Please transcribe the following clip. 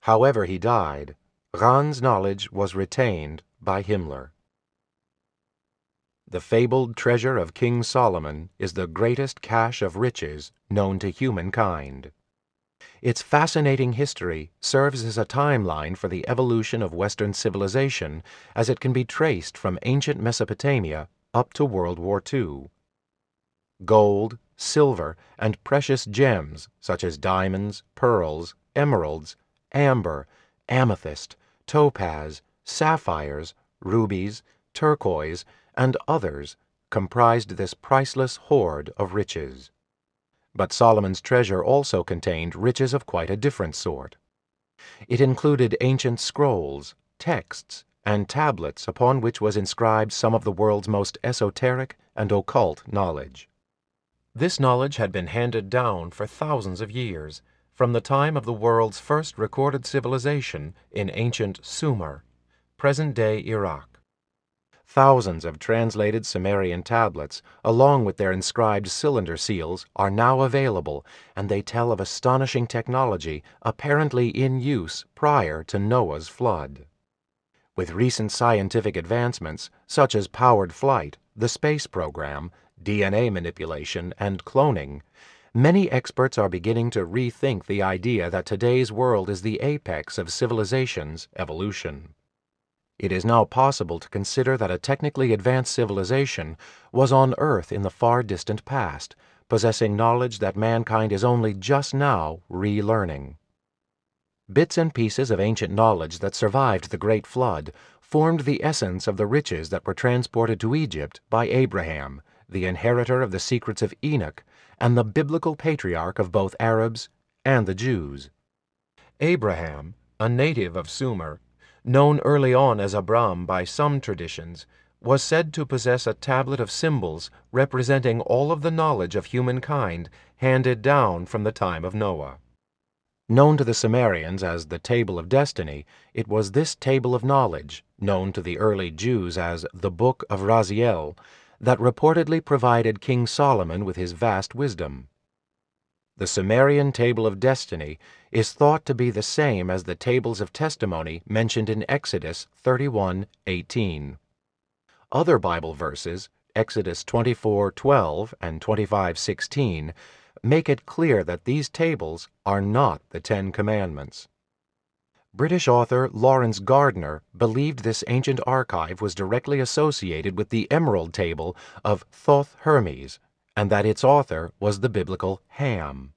However he died, Ran's knowledge was retained by Himmler. The fabled treasure of King Solomon is the greatest cache of riches known to humankind. Its fascinating history serves as a timeline for the evolution of Western civilization as it can be traced from ancient Mesopotamia up to World War II. Gold, silver, and precious gems such as diamonds, pearls, emeralds, amber, amethyst, topaz, sapphires, rubies, turquoise, and others comprised this priceless hoard of riches. But Solomon's treasure also contained riches of quite a different sort. It included ancient scrolls, texts, and tablets upon which was inscribed some of the world's most esoteric and occult knowledge. This knowledge had been handed down for thousands of years, from the time of the world's first recorded civilization in ancient Sumer, present-day Iraq. Thousands of translated Sumerian tablets, along with their inscribed cylinder seals, are now available, and they tell of astonishing technology apparently in use prior to Noah's flood. With recent scientific advancements, such as powered flight, the space program, DNA manipulation, and cloning, many experts are beginning to rethink the idea that today's world is the apex of civilization's evolution. It is now possible to consider that a technically advanced civilization was on Earth in the far distant past, possessing knowledge that mankind is only just now relearning. Bits and pieces of ancient knowledge that survived the Great Flood formed the essence of the riches that were transported to Egypt by Abraham, the inheritor of the secrets of Enoch, and the biblical patriarch of both Arabs and the Jews. Abraham, a native of Sumer, known early on as Abram by some traditions, was said to possess a tablet of symbols representing all of the knowledge of humankind handed down from the time of Noah. Known to the Sumerians as the Table of Destiny, it was this table of knowledge, known to the early Jews as the Book of Raziel, that reportedly provided King Solomon with his vast wisdom. The Sumerian Table of Destiny is thought to be the same as the tables of testimony mentioned in Exodus 31:18. Other Bible verses, Exodus 24:12 and 25:16, make it clear that these tables are not the Ten Commandments. British author Lawrence Gardner believed this ancient archive was directly associated with the Emerald Table of Thoth Hermes, and that its author was the biblical Ham.